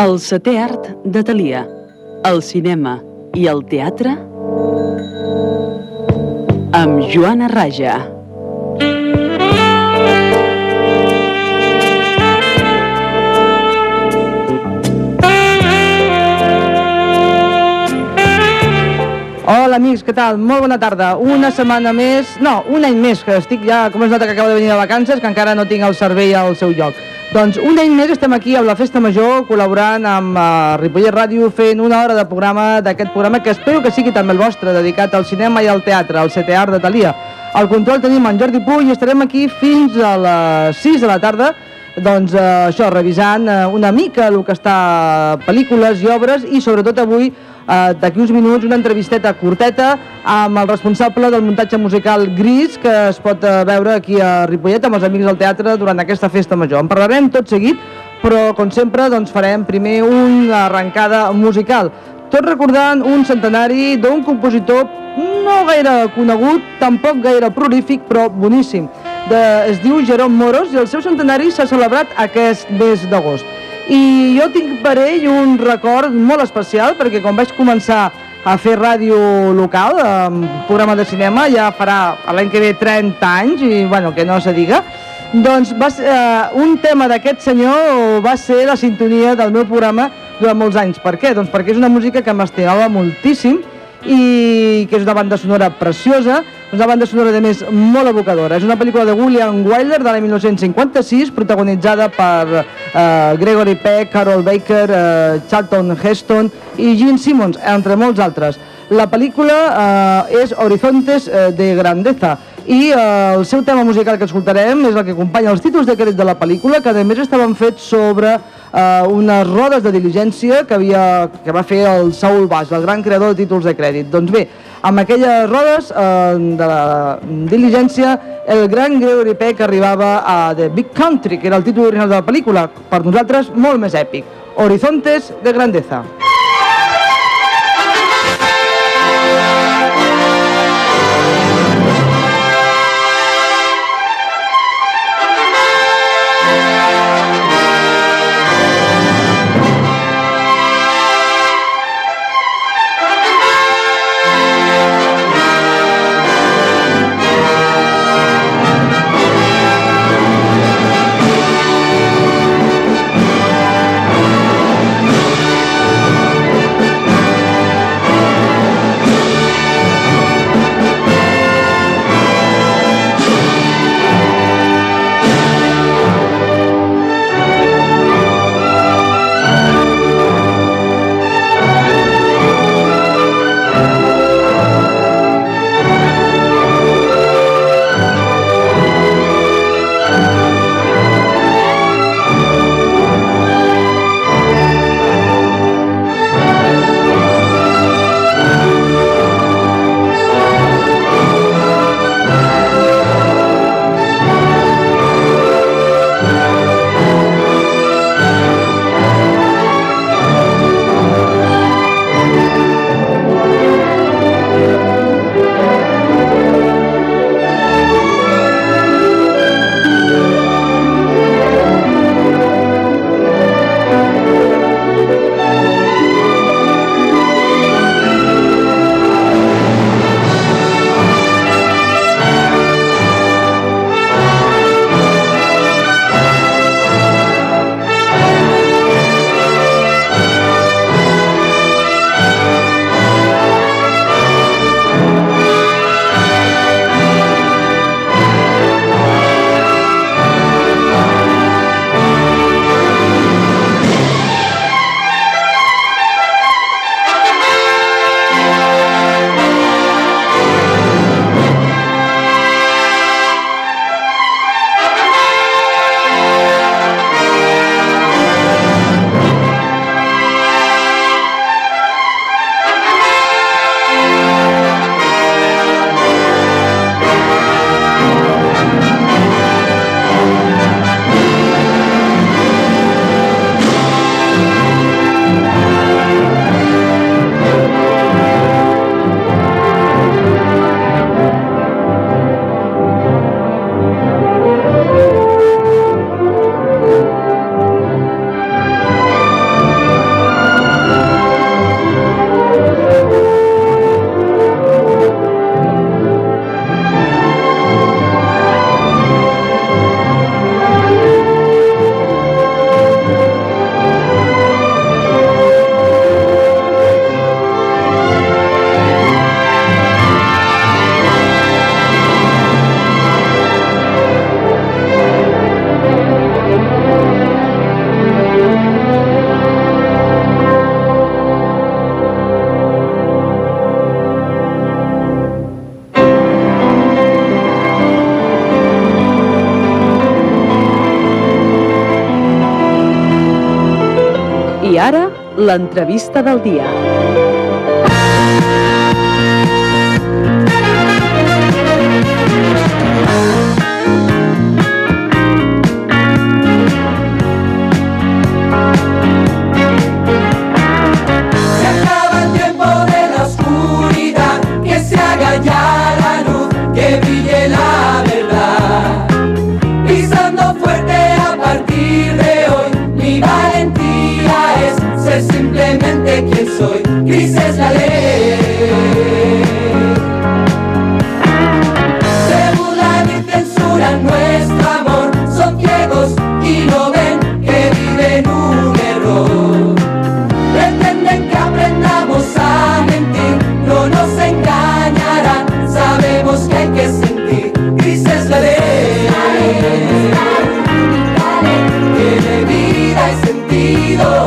El setè art de Thalia, el cinema i el teatre amb Joana Raja. Hola amics, què tal? Molt bona tarda. Una setmana més, no, un any més que estic ja, com es nota que acabo de venir de vacances, que encara no tinc el cervell al seu lloc. Doncs un any més estem aquí a la Festa Major col·laborant amb Ripollet Ràdio fent una hora de programa d'aquest programa que espero que sigui també el vostre, dedicat al cinema i al teatre, al setè art de Thalia. Al control tenim en Jordi Puig i estarem aquí fins a les 6 de la tarda, doncs això, revisant una mica el que està pel·lícules i obres i sobretot avui d'aquí uns minuts una entrevisteta curteta amb el responsable del muntatge musical Gris que es pot veure aquí a Ripollet amb els amics del teatre durant aquesta festa major. En parlarem tot seguit, però com sempre doncs farem primer una arrencada musical, tot recordant un centenari d'un compositor no gaire conegut, tampoc gaire prolífic, però boníssim. Es diu Jerome Moros i el seu centenari s'ha celebrat aquest mes d'agost. I jo tinc per ell un record molt especial perquè quan vaig començar a fer ràdio local, un programa de cinema, ja farà l'any que ve 30 anys i bueno, que no se diga, doncs un tema d'aquest senyor va ser la sintonia del meu programa durant molts anys. Per què? Doncs perquè és una música que m'estimava moltíssim i que és una banda sonora preciosa, una banda sonora de més molt evocadora. És una pel·lícula de William Wyler de l'any 1956 protagonitzada per Gregory Peck, Carol Baker, Charlton Heston i Gene Simmons, entre molts altres. La pel·lícula és Horizontes de Grandeza i el seu tema musical que escoltarem és el que acompanya els títols de crèdit de la pel·lícula, que a més estaven fets sobre unes rodes de diligència que va fer el Saul Bass, el gran creador de títols de crèdit. Doncs bé, amb aquelles rodes de la diligència, el gran Gregory Peck arribava a The Big Country, que era el títol original de la pel·lícula, per nosaltres molt més èpic, Horizontes de Grandeza. I ara, l'entrevista del dia. Simplemente quien soy, gris es la ley. Se burlan y censuran nuestro amor, son ciegos y no ven que viven un error. Pretenden que aprendamos a mentir, no nos engañarán, sabemos que hay que sentir, gris es la ley. Tiene vida y sentido.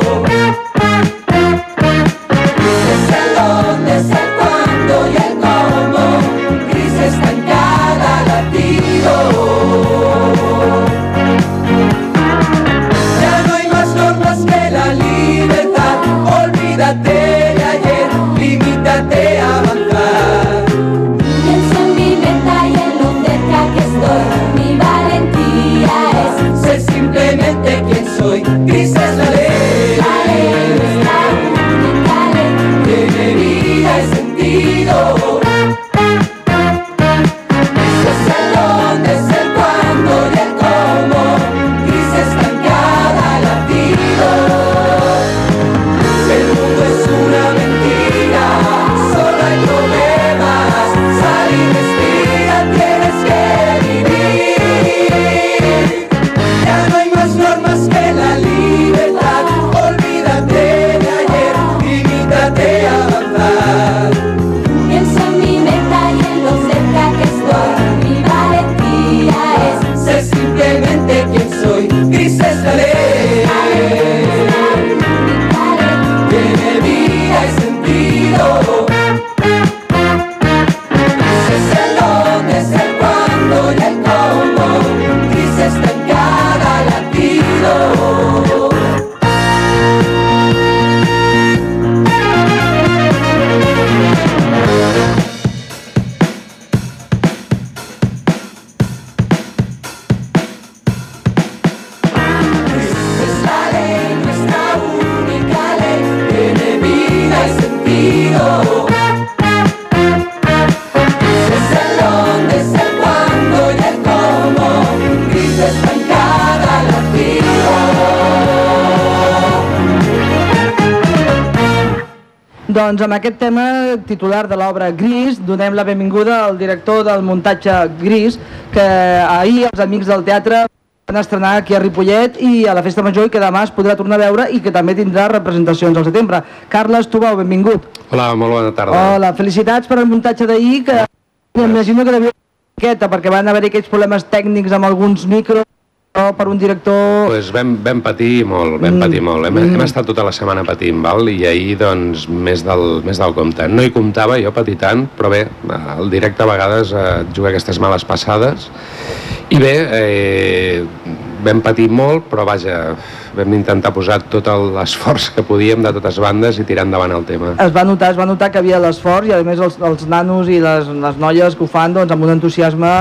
Doncs amb aquest tema titular de l'obra Gris donem la benvinguda al director del muntatge Gris, que ahir els amics del teatre van estrenar aquí a Ripollet i a la Festa Major, i que demà es podrà tornar a veure i que també tindrà representacions al setembre. Carles Tubau, benvingut. Hola, molt bona tarda. Hola, felicitats per el muntatge d'ahir, que m'imagino que devia ser miqueta, perquè van haver-hi aquells problemes tècnics amb alguns micros, per un director... Pues vam patir molt, Hem estat tota la setmana patint, val? I ahir, doncs, més del compte. No hi comptava, jo patir tant, però bé, el directe a vegades juga aquestes males passades. I bé, vam patir molt, però vaja, vam intentar posar tot l'esforç que podíem de totes bandes i tirar endavant el tema. Es va notar que havia l'esforç, i a més els nanos i les noies que ho fan doncs, amb un entusiasme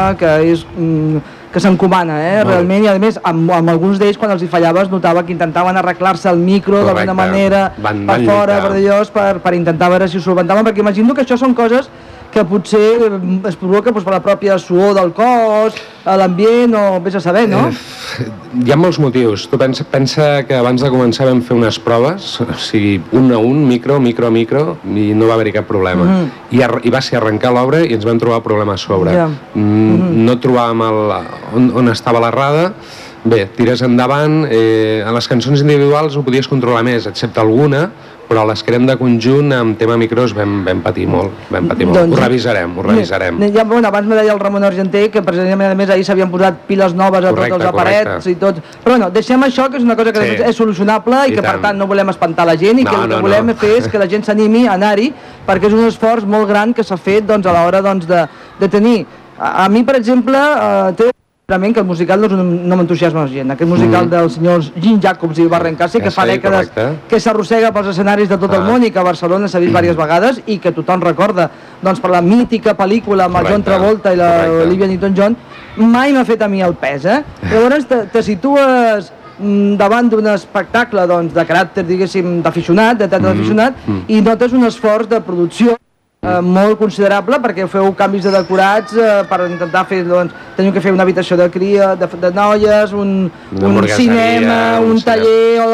que s'encomana, realment, i a més amb alguns d'ells quan els hi fallava es notava que intentaven arreglar-se el micro d'alguna manera per fora, per intentar veure si ho solventaven, perquè imagino que això són coses que potser es provoca per la pròpia suor del cos, l'ambient, o vés a saber, no? Hi ha molts motius. Tu pensa que abans de començar vam fer unes proves, o sigui, un a un, micro, i no va haver-hi cap problema. I va ser arrencar l'obra i ens vam trobar problemes a sobre. No trobàvem on estava l'errada, Bé, tires endavant, en les cançons individuals ho podies controlar més, excepte alguna, però les que eren de conjunt, amb tema micros, vam patir molt, Doncs, ho revisarem. Ja, bueno, abans me deia el Ramon Argenter que precisament a més ahir s'havien posat piles noves a tots els aparells i tot. Però bueno, deixem això, que és una cosa que és solucionable i que per tant no volem espantar la gent i que el que volem fer és que la gent s'animi a anar-hi, perquè és un esforç molt gran que s'ha fet a l'hora de tenir. A mi, per exemple, té que el musical no m'entusiasma gent. Aquest musical del senyor Jim Jacobs i Warren Casey, que fa dècades que s'arrossega pels escenaris de tot el món i que a Barcelona s'ha vist diverses vegades i que tothom recorda per la mítica pel·lícula amb el John Travolta i l'Olivia Newton-John, mai m'ha fet a mi el pes. Llavors te situes davant d'un espectacle de caràcter, diguéssim, d'aficionat, de teatre d'aficionat, i notes un esforç de producció molt considerable, perquè feu canvis de decorats per intentar fer, teniu que fer una habitació de cria, de noies, un cinema, un taller,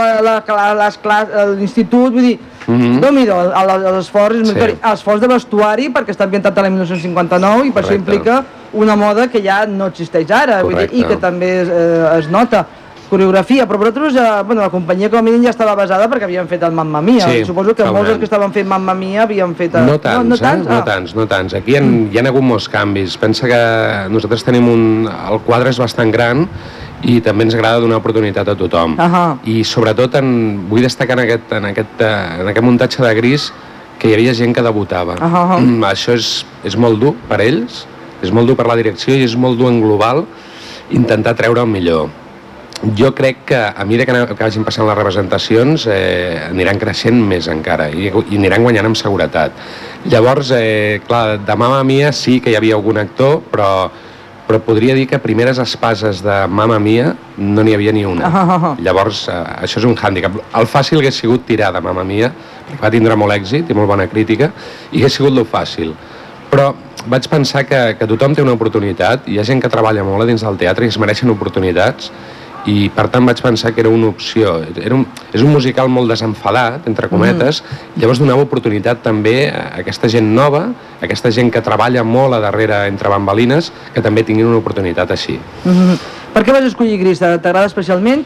l'institut, vull dir, Déu-n'hi-do, l'esforç de vestuari, perquè està ambientat a l'any 1959 i per això implica una moda que ja no existeix ara, i que també es nota. Coreografia, però vosaltres, la companyia com a mínim ja estava basada perquè havien fet el Mamma Mia. Suposo que molts dels que estaven fent Mamma Mia havien fet... No tants. Aquí hi ha hagut molts canvis. Pensa que nosaltres tenim el quadre és bastant gran i també ens agrada donar oportunitat a tothom. I sobretot vull destacar en aquest muntatge de Gris que hi havia gent que debutava. Això és molt dur per ells, és molt dur per la direcció i és molt dur en global intentar treure el millor. Jo crec que a mesura que vagin passant les representacions aniran creixent més encara i aniran guanyant amb seguretat. Llavors, clar, de Mamma Mia sí que hi havia algun actor, però podria dir que primeres espases de Mamma Mia no n'hi havia ni una. Llavors, això és un hàndicap. El fàcil hagués sigut tirar de Mamma Mia, perquè va tindre molt èxit i molt bona crítica, i hagués sigut lo fàcil. Però vaig pensar que tothom té una oportunitat, hi ha gent que treballa molt a dins del teatre i es mereixen oportunitats, i per tant vaig pensar que era una opció. És un musical molt desenfadat, entre cometes, llavors donava oportunitat també a aquesta gent nova, a aquesta gent que treballa molt a darrere entre bambalines, que també tinguin una oportunitat així. Per què vas escollir Gris? T'agrada especialment?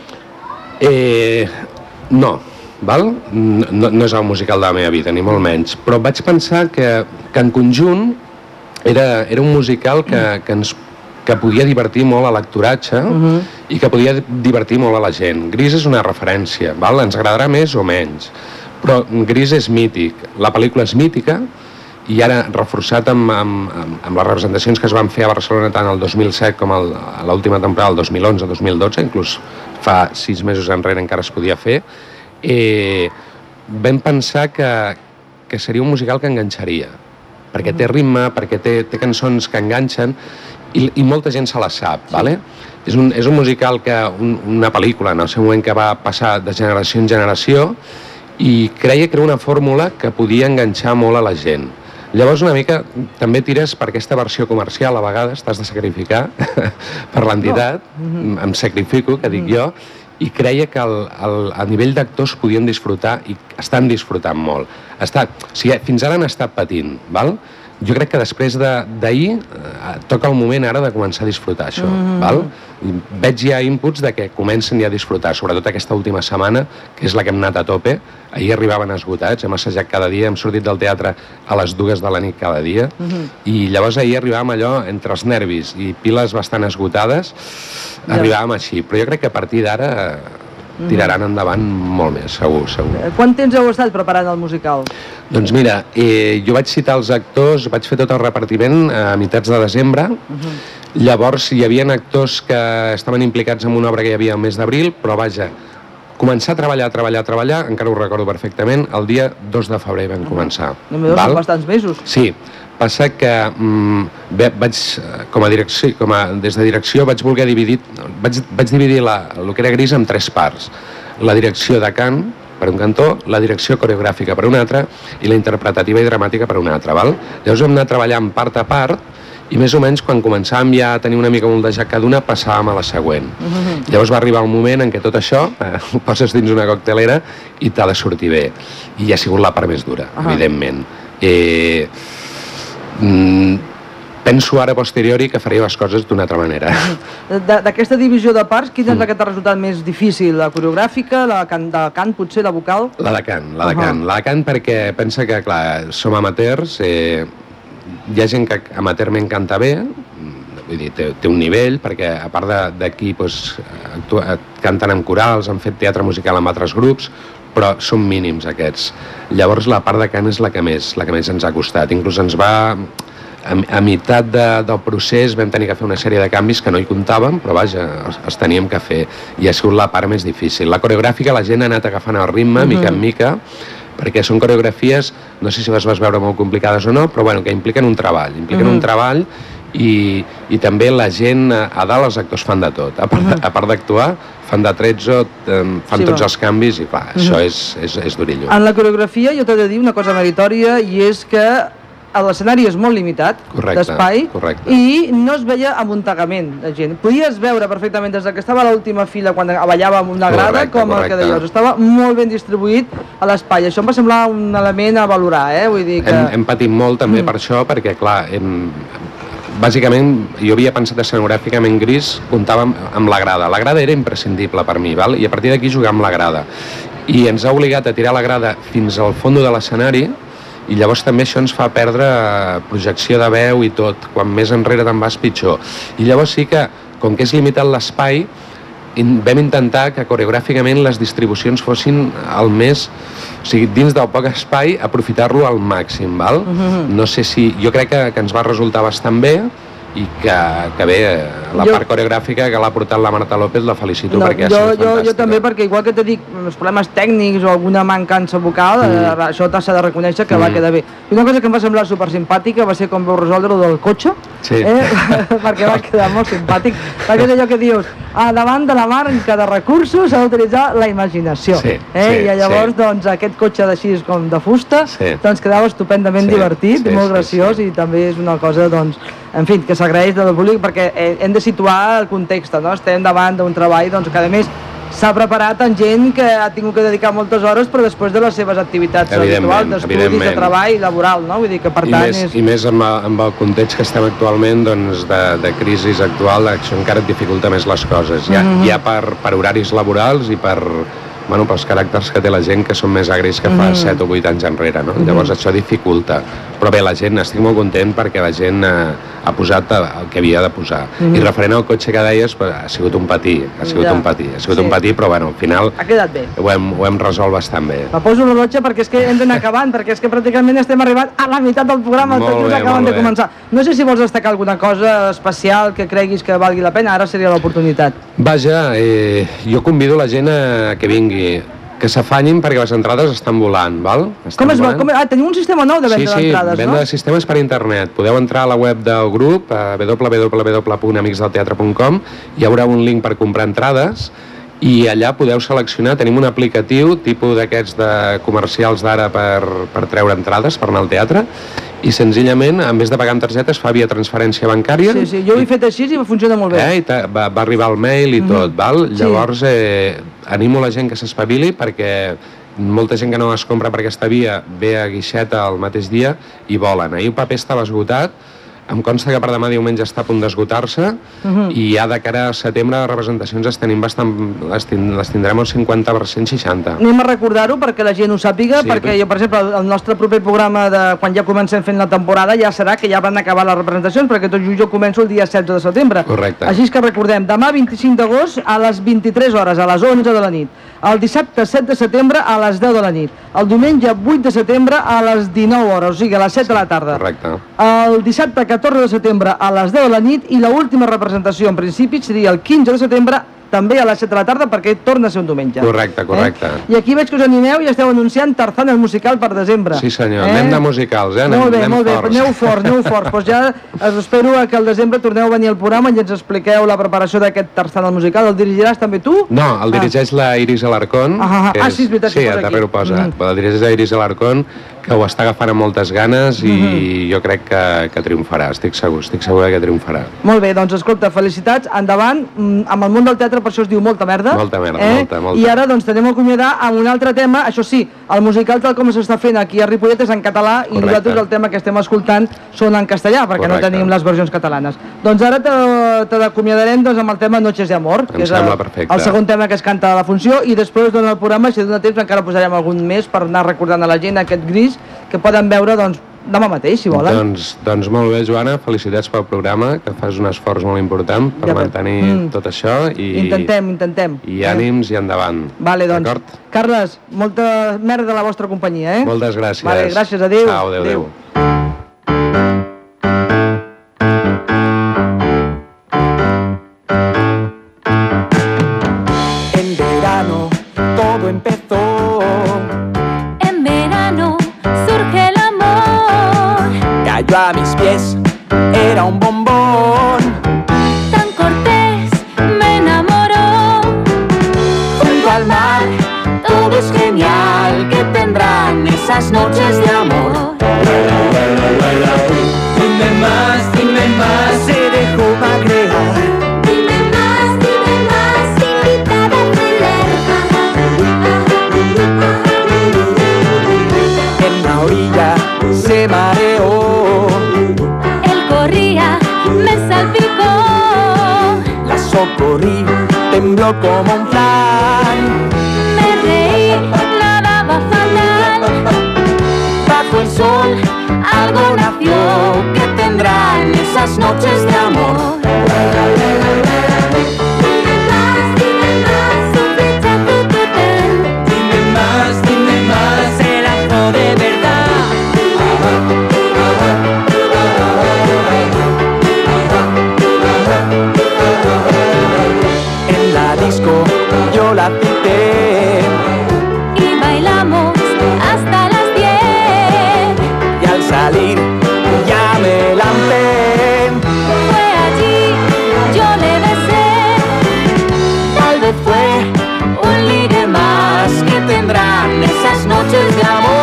No, no és el musical de la meva vida, ni molt menys, però vaig pensar que en conjunt era un musical que podia divertir molt a l'actoratge i que podia divertir molt a la gent. Gris és una referència, ens agradarà més o menys, però Gris és mític, la pel·lícula és mítica i ara reforçat amb les representacions que es van fer a Barcelona tant el 2007 com a l'última temporada, el 2011-2012, inclús fa 6 mesos enrere encara es podia fer, vam pensar que seria un musical que enganxaria, perquè té ritme, perquè té cançons que enganxen i molta gent se la sap, ¿vale? És un musical una pel·lícula en el seu moment que va passar de generació en generació i creia que era una fórmula que podia enganxar molt a la gent. Llavors una mica també tires per aquesta versió comercial, a vegades t'has de sacrificar per l'entitat, em sacrifico, que dic jo, i creia que a nivell d'actors podien disfrutar i estan disfrutant molt. Fins ara han estat patint, val? Jo crec que després d'ahir toca el moment ara de començar a disfrutar això, val? Veig ja inputs de que comencen ja a disfrutar, sobretot aquesta última setmana, que és la que hem anat a tope. Ahir arribaven esgotats, hem assajat cada dia, hem sortit del teatre a les 2 de la nit cada dia, i llavors ahir arribàvem allò entre els nervis i piles bastant esgotades, arribàvem així, però jo crec que a partir d'ara tiraran endavant molt més, segur. Quant temps heu estat preparant el musical? Doncs mira, jo vaig citar els actors, vaig fer tot el repartiment a meitats de desembre, llavors hi havia actors que estaven implicats en una obra que hi havia el mes d'abril, però vaja, començar a treballar, encara ho recordo perfectament, el dia 2 de febrer vam començar. Només són bastants mesos. Sí, passa que des de direcció vaig dividir el que era Gris en 3 parts. La direcció de cant, per un cantó, la direcció coreogràfica per un altre i la interpretativa i dramàtica per un altre. Llavors vam anar treballant part a part i més o menys quan començàvem ja a tenir una mica moldejat cada una passàvem a la següent. Llavors va arribar un moment en què tot això ho poses dins una coctelera i t'ha de sortir bé. I ha sigut la part més dura, evidentment. penso ara a posteriori que faria les coses d'una altra manera. D'aquesta divisió de parts, quina és la que t'ha resultat més difícil? La coreogràfica, la de cant, potser, la vocal? La de cant, la de cant perquè pensa que, clar, som amateurs, hi ha gent que amateurment canta bé, vull dir, té un nivell, perquè a part d'aquí canten en corals, han fet teatre musical amb altres grups, però són mínims aquests. Llavors la part de cant és la que més ens ha costat. Inclús ens va... A meitat del procés vam tenir que fer una sèrie de canvis que no hi comptàvem, però vaja, els teníem que fer. I ha sigut la part més difícil. La coreogràfica la gent ha anat agafant el ritme, mica en mica, perquè són coreografies, no sé si les vas veure molt complicades o no, però bueno, que impliquen un treball. Un treball i també la gent a dalt, els actors fan de tot. A part d'actuar, fan de trezzo, fan tots els canvis i clar, això és durillo. En la coreografia jo t'he de dir una cosa meritòria i és que l'escenari és molt limitat d'espai i no es veia amuntegament de gent. Podies veure perfectament des que estava a l'última fila quan ballava amb una grada com el que deies. Estava molt ben distribuït a l'espai. Això em va semblar un element a valorar, vull dir que... Hem patit molt també per això, perquè clar, bàsicament jo havia pensat escenogràficament gris, comptàvem amb la grada. La grada era imprescindible per mi, val? I a partir d'aquí jugar amb la grada. I ens ha obligat a tirar la grada fins al fons de l'escenari i llavors també això ens fa perdre projecció de veu i tot. Quan més enrere te'n vas, pitjor. I llavors sí que, com que és limitat l'espai, vam intentar que coreogràficament les distribucions fossin el més... O sigui, dins del poc espai, aprofitar-lo al màxim, val? No sé si... Jo crec que ens va resultar bastant bé i que bé, la part coreogràfica que l'ha portat la Marta López la felicito perquè ha sigut fantàstica. Jo també, perquè igual que t'he dit els problemes tècnics o alguna mancança vocal, això s'ha de reconèixer que va quedar bé. I una cosa que em va semblar supersimpàtica va ser com vau resoldre del cotxe, perquè va quedar molt simpàtic, perquè és allò que dius, davant de la manca de recursos s'ha d'utilitzar la imaginació. I llavors doncs aquest cotxe d'així com de fusta doncs quedava estupendament divertit, molt graciós i també és una cosa doncs en fi, que s'agraeix del públic perquè hem de situar el context, no? Estem davant d'un treball doncs, que a més s'ha preparat en gent que ha tingut que dedicar moltes hores però després de les seves activitats habituals, d'estudis, de treball laboral, no? Vull dir que per tant I més amb el context que estem actualment doncs, de crisi actual, això encara et dificulta més les coses, ja per horaris laborals i pels caràcters que té la gent que són més agris que fa 7 o 8 anys enrere, no? Llavors això dificulta, però bé, la gent, estic molt content perquè la gent ha posat el que havia de posar. I referent al cotxe que deies, ha sigut un patí, però bueno, al final ha quedat bé. Ho hem resolt bastant bé. La poso l'horloge perquè és que hem d'anar acabant, perquè és que pràcticament estem arribant a la meitat del programa, tot just acabant de començar. No sé si vols destacar alguna cosa especial que creguis que valgui la pena, ara seria l'oportunitat. Vaja, jo convido la gent a que vingui, que s'afanyin perquè les entrades estan volant, val? Tenim un sistema nou de venda d'entrades, no? Sí, venda de sistemes per internet. Podeu entrar a la web del grup, a www.amicsdelteatre.com, hi haurà un link per comprar entrades i allà podeu seleccionar, tenim un aplicatiu tipus d'aquests de comercials d'ara per treure entrades, per anar al teatre, i senzillament, en vez de pagar amb targeta, es fa via transferència bancària. Sí, jo ho he fet així i funciona molt bé. Va arribar el mail i tot, val? Llavors, animo la gent que s'espavili perquè molta gent que no es compra per aquesta via ve a guixeta el mateix dia i volen. Ahir el paper estava esgotat, em consta que per demà diumenge està a punt d'esgotar-se i ja de cara a setembre les representacions les tenim les tindrem al 50 per 160. Anem a recordar-ho perquè la gent ho sàpiga, perquè jo, per exemple, el nostre proper programa de quan ja comencem fent la temporada ja serà que ja van acabar les representacions, perquè tot just jo començo el dia 16 de setembre. Correcte. Així que recordem, demà 25 d'agost a les 23 hores, a les 11 de la nit. El dissabte 7 de setembre a les 10 de la nit. El diumenge 8 de setembre a les 19 hores, o sigui a les 7 de la tarda. Correcte. El dissabte 14 de setembre a les 10 de la nit i l'última representació en principi seria el 15 de setembre també a les 7 de la tarda perquè torna a ser un diumenge. Correcte. I aquí veig que us animeu i esteu anunciant Tarzan el musical per desembre. Sí senyor, anem de musicals, Molt bé, aneu forts. Doncs ja us espero que al desembre torneu a venir al programa i ens expliqueu la preparació d'aquest Tarzan el musical. El dirigiràs també tu? No, el dirigeix la Iris Alarcón. Sí, és veritat. Sí, a darrere ho posa. El dirigeix la Iris Alarcón, que ho està agafant amb moltes ganes i jo crec que triomfarà, estic segur que triomfarà. Molt bé, doncs escolta, felicitats, endavant, amb el món del teatre per això es diu Molta Merda. Molta merda. I ara doncs tenim a acomiadar amb un altre tema, això sí, el musical tal com s'està fent aquí a Ripollet és en català. Correcte. I nosaltres el tema que estem escoltant són en castellà, perquè no tenim les versions catalanes. Doncs ara te l'acomiadarem amb el tema Noches de Amor, que és el segon tema que es canta a la funció, i després durant el programa, si dona temps, encara posarem algun més per anar recordant a la gent aquest gris que poden veure demà mateix, si volen. Doncs molt bé, Joana, felicitats pel programa, que fas un esforç molt important per mantenir tot això. Intentem. I ànims i endavant. Vale, doncs. Carles, molta merda de la vostra companyia, Moltes gràcies. Vale, gràcies, adéu. Ciao, adéu. En verano todo empezó. En verano surge el amor. Cayó a mis pies, era un bombón. Tan cortés me enamoró. Junto al mar todo es genial. ¿Qué tendrán esas noches de amor? Dime más, se dejó magrear. Dime más, invitada a cenar. En la orilla se mareó. Él corría, me salpicó. La socorrí, tembló como un flan. Me reí, nadaba fatal. Bajo el sol algo nació. ¿Qué tendrán esas noches de amor? Dime más, el amor de verdad. En la disco yo la cité Y bailamos hasta las 10. y al salir ya me lampé. Fue allí, yo le besé. Tal vez fue un ligue más. Que tendrán esas noches de amor.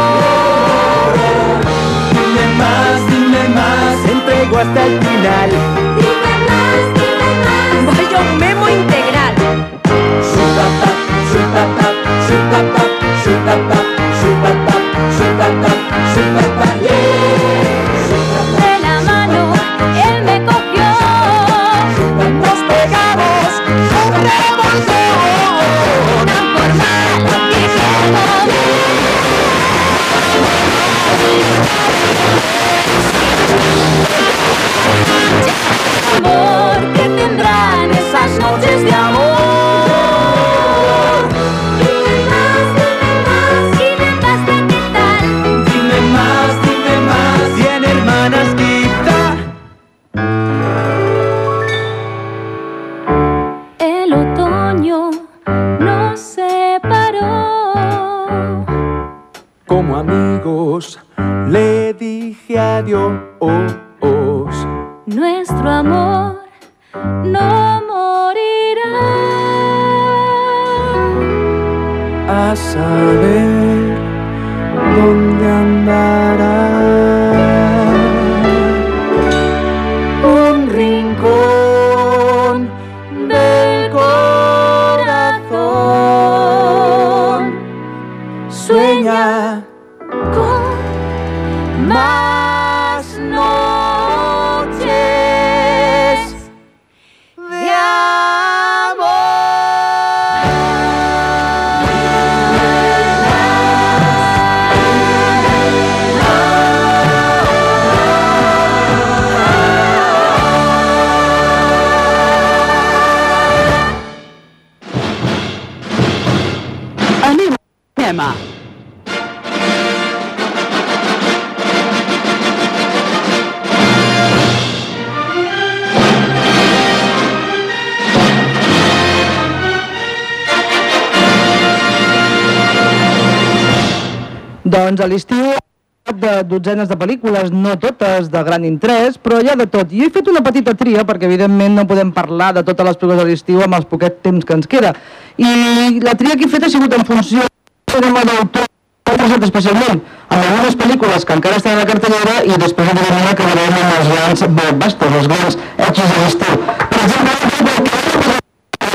Dime más, se entregó hasta el final. Dime más. Vaya un memo integral. Shutapap, shutapap, shutapap, shutapap, shutapap, shutapap, shutapap, yeah. De la mano, él me cogió. Nos pegamos un revolcón. Tan formal que amor, que tendrán Esas noches de amor. Dime más, ¿qué tal? Dime más, ¿tiene hermanas quizá? El otoño nos separó. Como amigos le dije adiós. Nuestro amor no morirá. A saber dónde andará. Un rincón del corazón sueña con más noches de amor. Anem al cinema. Doncs a l'estiu de dotzenes de pel·lícules, no totes de gran interès, però hi ha de tot. I he fet una petita tria, perquè evidentment no podem parlar de totes les pel·lícules de l'estiu amb els poquet temps que ens queda. I la tria que he fet ha sigut en funció del cinema d'autor, especialment amb algunes pel·lícules que encara estan a la cartellera, i després evidentment acabarem amb els grans blockbusters, els grans èxits de l'estiu. Per exemple,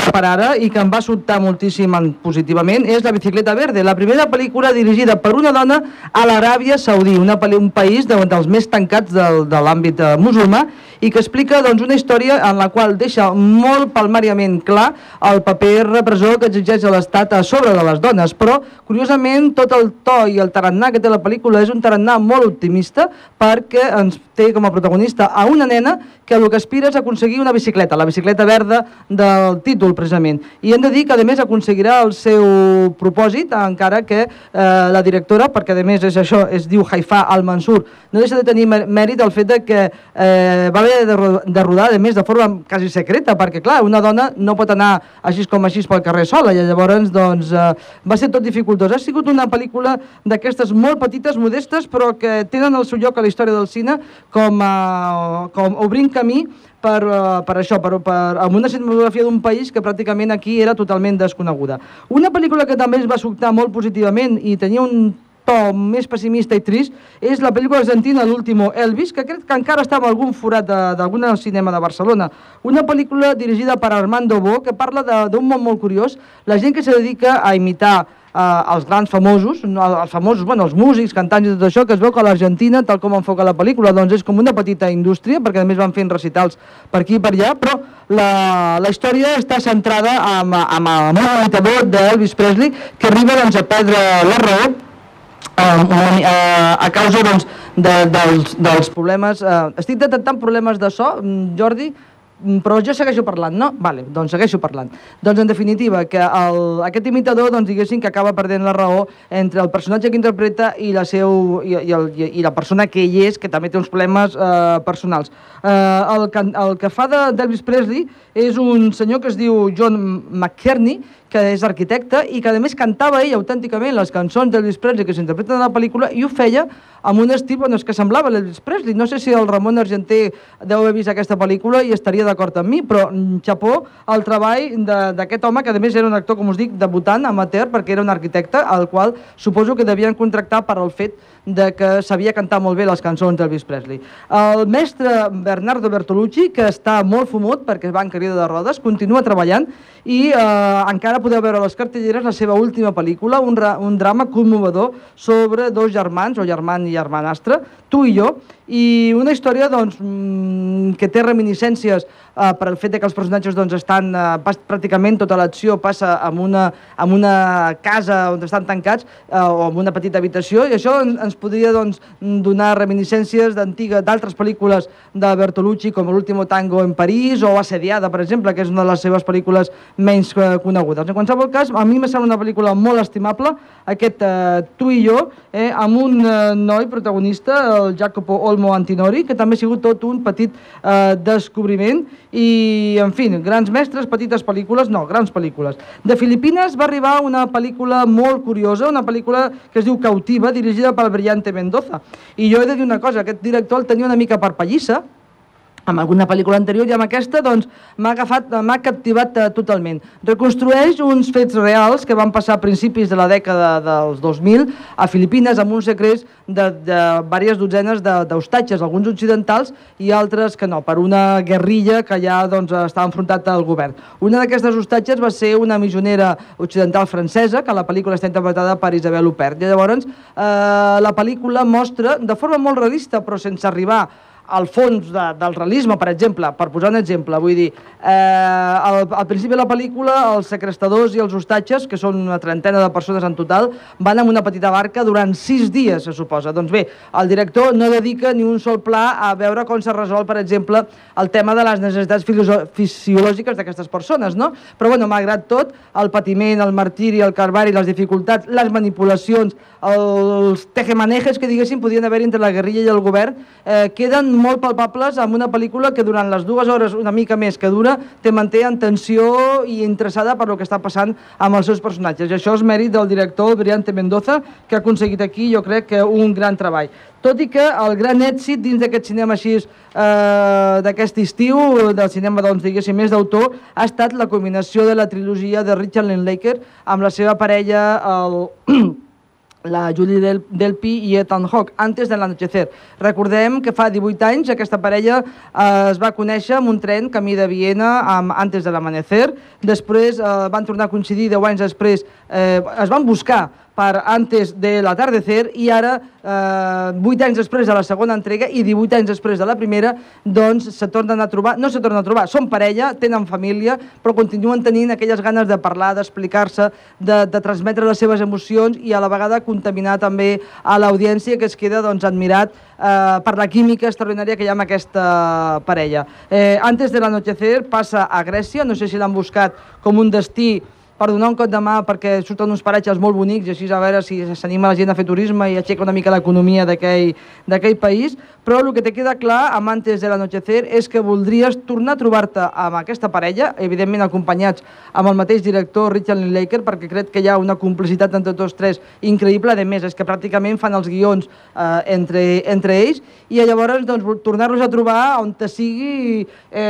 per ara i que em va sobtar moltíssim positivament és La bicicleta verde, la primera pel·lícula dirigida per una dona a l'Aràbia Saudí, un país dels més tancats de l'àmbit musulmà i que explica doncs, una història en la qual deixa molt palmàriament clar el paper repressor que exigeix l'Estat a sobre de les dones, però curiosament tot el to i el tarannà que té la pel·lícula és un tarannà molt optimista perquè ens té com a protagonista a una nena que el que aspira és aconseguir una bicicleta, la bicicleta verda del títol precisament, i hem de dir que a més aconseguirà el seu propòsit encara que la directora, perquè a més és això, es diu Haifa Al-Mansur, no deixa de tenir mèrit el fet de que va haver de rodar a més de forma quasi secreta, perquè clar, una dona no pot anar així com així pel carrer sola i llavors doncs va ser tot dificultós. Ha sigut una pel·lícula d'aquestes molt petites, modestes, però que tenen el seu lloc a la història del cine com obrint camí per això, amb una cinematografia d'un país que pràcticament aquí era totalment desconeguda. Una pel·lícula que també es va sobtar molt positivament i tenia un to més pessimista i trist és la pel·lícula argentina L'último Elvis, que crec que encara està en algun forat d'algun cinema de Barcelona. Una pel·lícula dirigida per Armando Bo que parla d'un món molt curiós, la gent que se dedica a imitar els grans famosos, els músics, cantants i tot això, que es veu que a l'Argentina, tal com enfoca la pel·lícula, doncs és com una petita indústria, perquè a més van fent recitals per aquí i per allà, però la història està centrada en un imitador d'Elvis Presley que arriba doncs, a perdre la raó a causa doncs, dels problemes. Estic detectant problemes de so, Jordi, però jo segueixo parlant, no? Vale, doncs segueixo parlant. Doncs en definitiva, que aquest imitador, doncs diguéssim que acaba perdent la raó entre el personatge que interpreta i la persona que ell és, que també té uns problemes personals. El que fa d'Elvis Presley és un senyor que es diu John McKerney, que és arquitecte i que a més cantava ell autènticament les cançons d'Elvis Presley que s'interpreten a la pel·lícula i ho feia amb un estil que semblava l'Elvis Presley. No sé si el Ramon Argenter deu haver vist aquesta pel·lícula i estaria d'acord amb mi, però xapó el treball d'aquest home, que a més era un actor, com us dic, debutant, amateur, perquè era un arquitecte, al qual suposo que devien contractar per al fet de que sabia cantar molt bé les cançons d'Elvis Presley. El mestre Bernardo Bertolucci, que està molt fumut perquè va en cadira de rodes, continua treballant i encara podeu veure a les cartelleres la seva última pel·lícula, un drama commovedor sobre dos germans, o germà i germanastre, tu i jo, i una història doncs, que té reminiscències per al fet que els personatges doncs, estan pràcticament tota l'acció passa en una casa on estan tancats o en una petita habitació, i això ens podria doncs, donar reminiscències d'altres pel·lícules de Bertolucci com L'último tango en París o Assediada, per exemple, que és una de les seves pel·lícules menys conegudes. En qualsevol cas, a mi me sembla una pel·lícula molt estimable, aquest Tu i jo, amb un noi protagonista, el Jacopo Olmo Antinori, que també ha sigut tot un petit descobriment i, en fi, grans mestres, petites pel·lícules, no, grans pel·lícules. De Filipines va arribar una pel·lícula molt curiosa, una pel·lícula que es diu Cautiva, dirigida per Brillante Mendoza. I jo he de dir una cosa, aquest director el tenia una mica per pallissa, amb alguna pel·lícula anterior, i amb aquesta doncs, m'ha captivat totalment. Reconstrueix uns fets reals que van passar a principis de la dècada dels 2000 a Filipines amb uns secrets de diverses dotzenes d'hostatges, alguns occidentals i altres que no, per una guerrilla que ja doncs, estava enfrontat al govern. Una d'aquestes hostatges va ser una missionera occidental francesa, que a la pel·lícula està interpretada per Isabel Huppert. I llavors la pel·lícula mostra de forma molt realista, però sense arribar al fons del realisme, per exemple, per posar un exemple, vull dir, al principi de la pel·lícula els segrestadors i els hostatges, que són una trentena de persones en total, van amb una petita barca durant 6 dies, se suposa. Doncs bé, el director no dedica ni un sol pla a veure com s'ha resolt, per exemple, el tema de les necessitats fisiològiques d'aquestes persones, no? Però, bueno, malgrat tot, el patiment, el martiri, el calvari, les dificultats, les manipulacions, els tejemanejes que, diguéssim, podien haver entre la guerrilla i el govern, queden molt palpables amb una pel·lícula que durant les 2 hores, una mica més que dura, te manté en tensió i interessada per el que està passant amb els seus personatges. I això és mèrit del director Brillante Mendoza, que ha aconseguit aquí, jo crec, que un gran treball. Tot i que el gran èxit dins d'aquest cinema així d'aquest estiu, del cinema, doncs, diguéssim, més d'autor, ha estat la combinació de la trilogia de Richard Linklater amb la seva parella, la Julie Delpy i Ethan Hawke, Antes del Anochecer. Recordem que fa 18 anys aquesta parella es va conèixer en un tren camí de Viena amb Antes del Amanecer. Després van tornar a coincidir 10 anys després, es van buscar per Antes de l'Atardecer i ara, 8 anys després de la segona entrega i 18 anys després de la primera, doncs se tornen a trobar, no se tornen a trobar, són parella, tenen família, però continuen tenint aquelles ganes de parlar, d'explicar-se, de transmetre les seves emocions i a la vegada contaminar també a l'audiència que es queda doncs, admirat per la química extraordinària que hi ha amb aquesta parella. Antes de l'Anochecer passa a Grècia, no sé si l'han buscat com un destí per donar un cop de mà perquè surten uns paratges molt bonics i així a veure si s'anima la gent a fer turisme i aixeca una mica l'economia d'aquell país, però el que te queda clar amb Antes de l'Anochecer és que voldries tornar a trobar-te amb aquesta parella, evidentment acompanyats amb el mateix director Richard Linklater, perquè crec que hi ha una complicitat entre tots tres increïble, a més és que pràcticament fan els guions entre ells i llavors doncs, tornar-los a trobar on te sigui,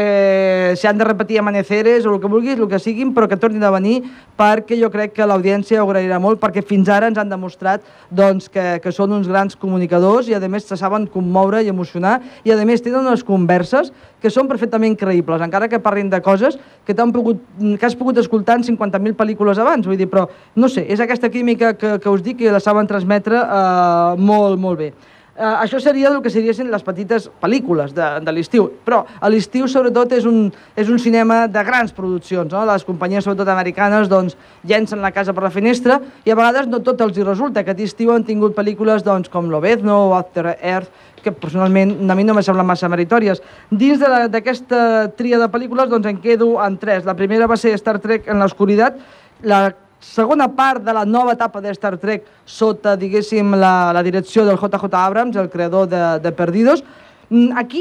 si han de repetir amaneceres o el que vulguis, el que siguin, però que tornin a venir perquè jo crec que l'audiència ho agrairà molt perquè fins ara ens han demostrat doncs, que són uns grans comunicadors i a més se saben commoure i emocionar i a més tenen unes converses que són perfectament creïbles, encara que parlin de coses que has pogut escoltar en 50.000 pel·lícules abans, vull dir, però no sé, és aquesta química que us dic que la saben transmetre molt, molt bé. Això seria el que serien les petites pel·lícules de l'estiu, però a l'estiu sobretot és un cinema de grans produccions, no? Les companyies sobretot americanes doncs, llencen la casa per la finestra i a vegades no tot els hi resulta. Aquest estiu han tingut pel·lícules doncs, com Lobezno o After Earth, que personalment a mi no me semblen massa meritòries. Dins d'aquesta tria de pel·lícules doncs, en quedo en 3. La primera va ser Star Trek en l'oscuritat, la segona part de la nova etapa de Star Trek sota, diguéssim, la direcció del J.J. Abrams, el creador de Perdidos. Aquí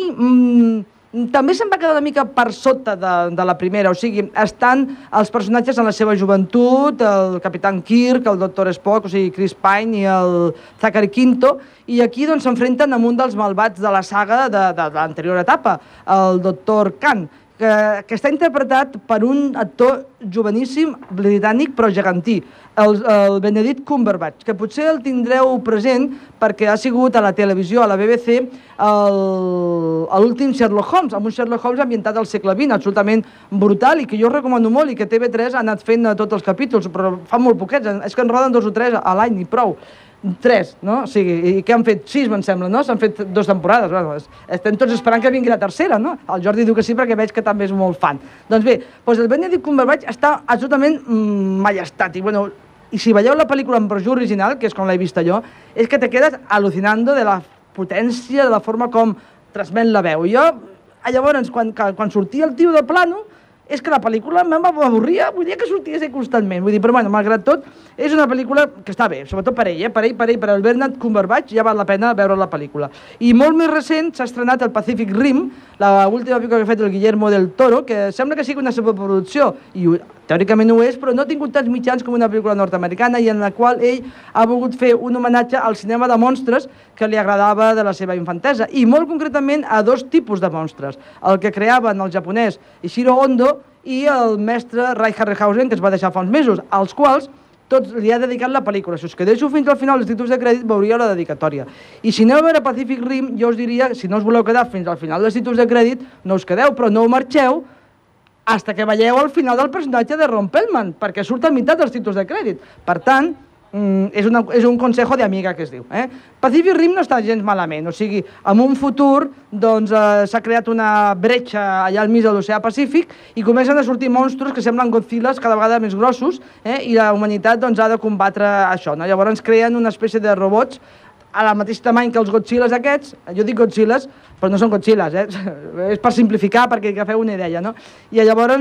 també se'n va quedar una mica per sota de la primera, o sigui, estan els personatges en la seva joventut, el Capitán Kirk, el Dr. Spock, o sigui, Chris Pine i el Zachary Quinto, i aquí doncs, s'enfrenten amb un dels malvats de la saga de l'anterior etapa, el Dr. Khan, que està interpretat per un actor joveníssim britànic però gegantí, el Benedict Cumberbatch, que potser el tindreu present perquè ha sigut a la televisió, a la BBC, l'últim Sherlock Holmes, amb un Sherlock Holmes ambientat al segle XX, absolutament brutal i que jo recomano molt i que TV3 ha anat fent tots els capítols, però fa molt poquets, és que en roden 2 o 3 a l'any i prou. 3, no? O sigui, i què han fet? 6, me'n sembla, no? S'han fet 2 temporades. Bueno, estem tots esperant que vingui la tercera, no? El Jordi diu que sí perquè veig que també és molt fan. Doncs bé, doncs el Benedict Cumberbatch està absolutament majestàtic. Bueno, i si veieu la pel·lícula en versió original, que és com l'he vista jo, és que te quedes al·lucinando de la potència, de la forma com transmet la veu. I jo, llavors, quan sortia el tio de plano, és que la pel·lícula m'avorria, volia que sortís constantment. Vull dir, però bueno, malgrat tot, és una pel·lícula que està bé, sobretot per ell, per el Benedict Cumberbatch ja val la pena veure la pel·lícula. I molt més recent s'ha estrenat el Pacific Rim, l'última pel·lícula que ha fet el Guillermo del Toro, que sembla que sigui una superproducció, i teòricament ho és, però no ha tingut tants mitjans com una pel·lícula nord-americana i en la qual ell ha volgut fer un homenatge al cinema de monstres que li agradava de la seva infantesa, i molt concretament a 2 tipus de monstres, el que creaven el japonès Ishiro Ondo i el mestre Ray Harryhausen, que es va deixar fa uns mesos, als quals tots li ha dedicat la pel·lícula. Si us quedéssiu fins al final dels títols de crèdit, veuríeu la dedicatòria. I si aneu a veure Pacific Rim, jo us diria, si no us voleu quedar fins al final dels títols de crèdit, no us quedeu, però no marxeu hasta que veieu al final del personatge de Ron Perlman, perquè surt a meitat dels títols de crèdit. Per tant, és un consejo d'amiga que es diu. Pacific Rim no està gens malament, o sigui, en un futur s'ha creat una bretxa allà al mig de l'oceà Pacífic i comencen a sortir monstros que semblen Godzillas cada vegada més grossos i la humanitat ha de combatre això. Llavors creen una espècie de robots a la mateix tamany que els Godzillas aquests, jo dic Godzillas, però no són Godzillas, és per simplificar, perquè feu una idea, no? I llavors,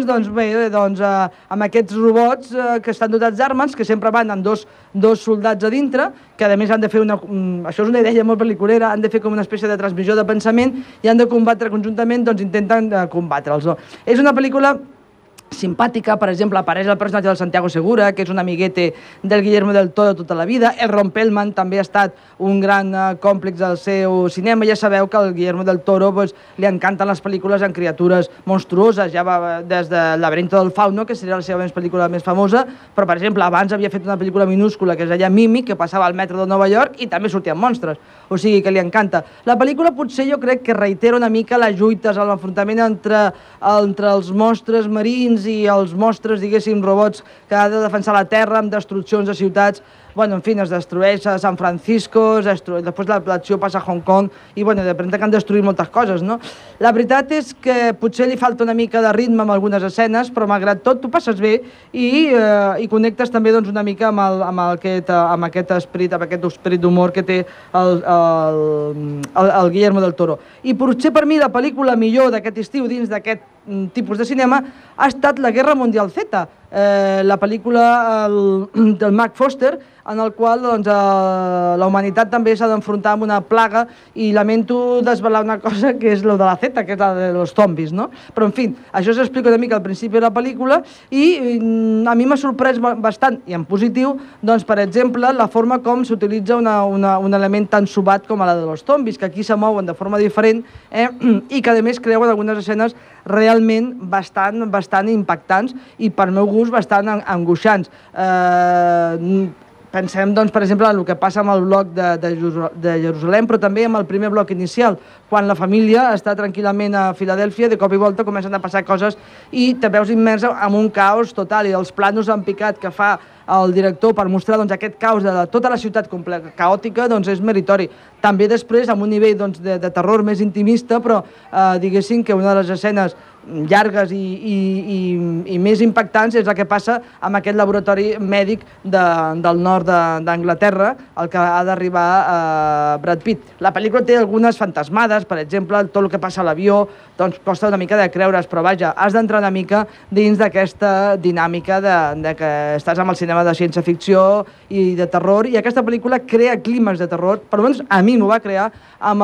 amb aquests robots que estan dotats d'armes, que sempre van amb dos soldats a dintre, que a més han de fer això és una idea molt pel·liculera, han de fer com una espècie de transmissió de pensament i han de combatre conjuntament, doncs intenten combatre'ls. És una pel·lícula simpàtica. Per exemple, apareix el personatge del Santiago Segura, que és un amiguete del Guillermo del Toro tota la vida. El Ron Perlman també ha estat un gran còmplice del seu cinema. Ja sabeu que al Guillermo del Toro li encanten les pel·lícules amb criatures monstruoses. Ja va des de Laberinto del Fauno, que seria la seva pel·lícula més famosa, però, per exemple, abans havia fet una pel·lícula minúscula que es deia Mimi, que passava al metro de Nova York i també sortien monstres. O sigui que li encanta. La pel·lícula potser jo crec que reitera una mica les lluites, l'enfrontament entre els monstres marins i els monstres, diguéssim, robots que ha de defensar la Terra amb destruccions de ciutats. Bueno, en fi, es destrueix a San Francisco, després l'acció passa a Hong Kong i, bueno, de repente que han destruït moltes coses, no? La veritat és que potser li falta una mica de ritme amb algunes escenes, però malgrat tot tu passes bé i connectes també doncs, una mica amb aquest esperit d'humor que té el Guillermo del Toro. I potser per mi la pel·lícula millor d'aquest estiu dins d'aquest tipus de cinema ha estat La Guerra Mundial Z, la pel·lícula del Mark Foster, en el qual doncs, la humanitat també s'ha d'enfrontar amb una plaga i lamento desvelar una cosa que és lo de la Z, que és la de los zombis, no? Però, en fi, això s'explica una mica al principi de la pel·lícula i a mi m'ha sorprès bastant, i en positiu, doncs, per exemple, la forma com s'utilitza un element tan subat com la de los zombis, que aquí se mouen de forma diferent i que, a més, creuen algunes escenes realment bastant impactants i, per meu gust, bastant angoixants. Pensem, doncs, per exemple, en el que passa amb el bloc de Jerusalem, però també amb el primer bloc inicial, quan la família està tranquil·lament a Filadèlfia, de cop i volta comencen a passar coses i te veus immersa en un caos total, i els planos en picat que fa el director per mostrar doncs, aquest caos de tota la ciutat caòtica doncs, és meritori. També després, amb un nivell doncs, de terror més intimista, però diguéssim que una de les escenes llargues i més impactants és el que passa amb aquest laboratori mèdic del nord d'Anglaterra, al que ha d'arribar Brad Pitt. La pel·lícula té algunes fantasmades, per exemple, tot el que passa a l'avió, doncs costa una mica de creure's, però vaja, has d'entrar una mica dins d'aquesta dinàmica de que estàs amb el cinema de ciència-ficció i de terror, i aquesta pel·lícula crea clímax de terror, per almenys a mi m'ho va crear en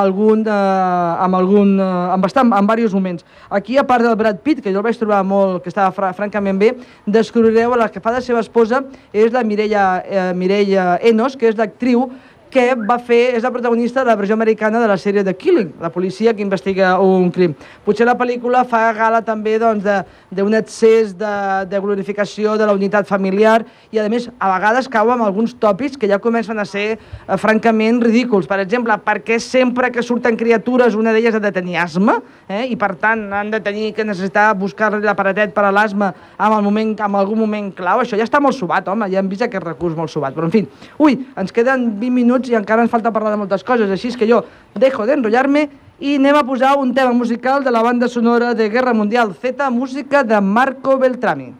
diversos moments. Aquí, a part del Brad Pitt, que jo el vaig trobar molt, que estava francament bé, descobrireu la que fa de seva esposa és la Mireia Enos, que és l'actriu que és la protagonista de la versió americana de la sèrie The Killing, la policia que investiga un crim. Potser la pel·lícula fa gala també d'un excés de glorificació de la unitat familiar i, a més, a vegades cau amb alguns tòpics que ja comencen a ser francament ridículs. Per exemple, perquè sempre que surten criatures una d'elles ha de tenir asma i, per tant, han de tenir que necessitar buscar-li l'aparatet per a l'asma en algun moment clau. Això ja està molt subat, home, ja hem vist aquest recurs molt subat. Però, en fi, ens queden 20 minuts i encara ens falta parlar de moltes coses, així que jo dejo d'enrotllar-me i anem a posar un tema musical de la banda sonora de Guerra Mundial Z, música de Marco Beltrami.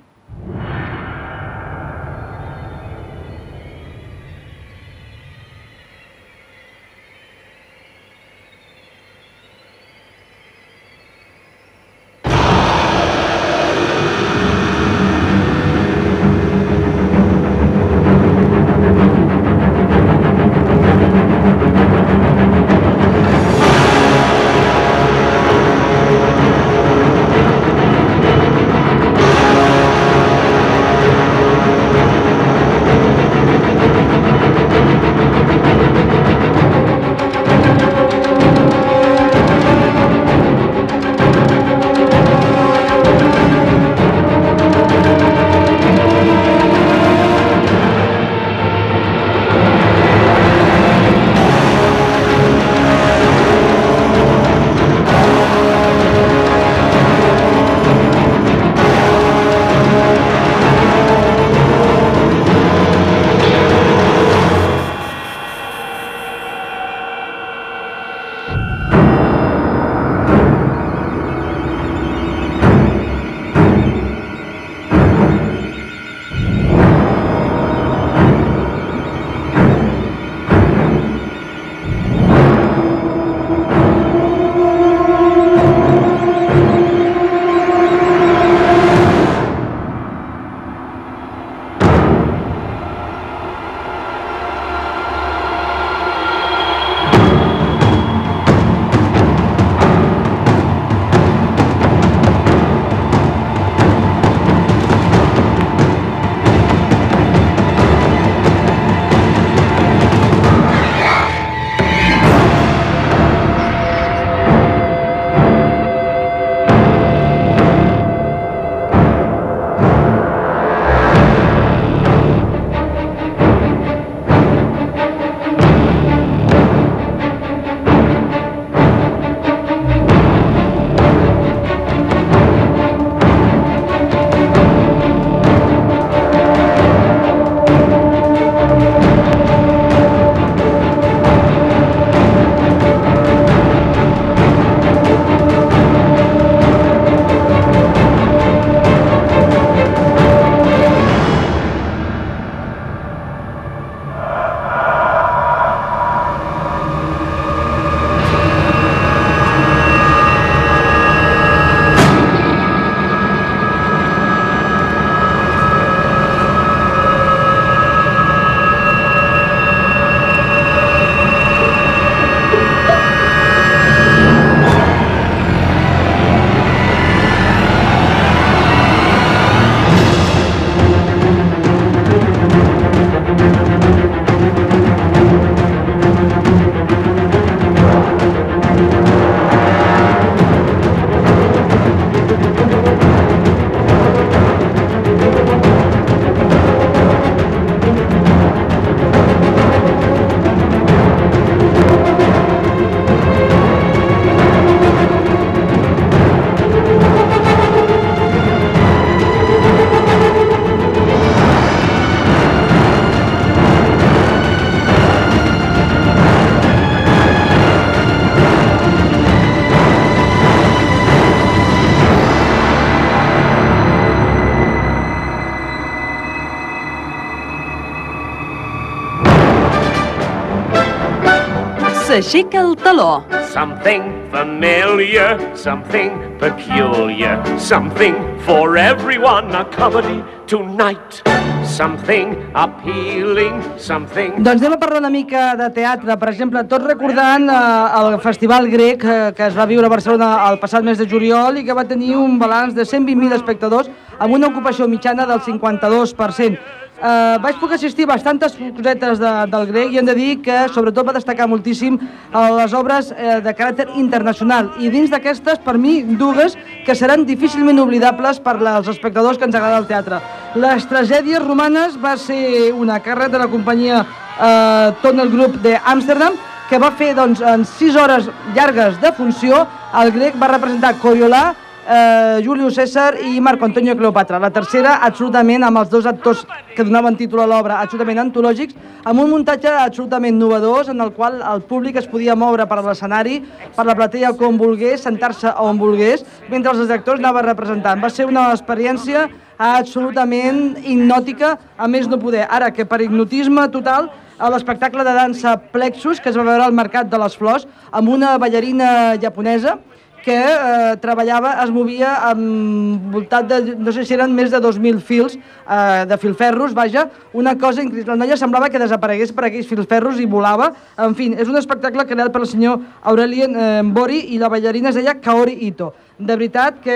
S'aixeca el taló. Something familiar, something peculiar, something for everyone, a comedy tonight. Something appealing, something... Doncs anem a parlar una mica de teatre. Per exemple, tots recordant el Festival Grec que es va viure a Barcelona el passat mes de juliol i que va tenir un balanç de 120.000 espectadors amb una ocupació mitjana del 52%. Vaig poder assistir a bastantes cosetes del Grec i hem de dir que sobretot va destacar moltíssim les obres de caràcter internacional i dins d'aquestes, per mi, dues que seran difícilment oblidables per als espectadors que ens agrada el teatre. Les tragèdies romanes va ser una càrrec de la companyia Tonel Group d'Amsterdam que va fer en 6 hores llargues de funció. El Grec va representar Coriolà, Julius César i Marco Antonio Cleopatra. La tercera, absolutament, amb els dos actors que donaven títol a l'obra, absolutament antològics, amb un muntatge absolutament novedós en el qual el públic es podia moure per l'escenari, per la platea com volgués, sentar-se on volgués, mentre els actors anaven representant. Va ser una experiència absolutament hipnòtica, a més no poder. Ara que per hipnotisme total, l'espectacle de dansa Plexus, que es va veure al Mercat de les Flors, amb una ballarina japonesa, que treballava, es movia envoltat de, no sé si eren més de 2.000 fils de filferros, vaja, una cosa increïble. La noia semblava que desaparegués per aquells filferros i volava. En fi, és un espectacle creat per el senyor Aurelien Bori i la ballarina es deia Kaori Ito. De veritat que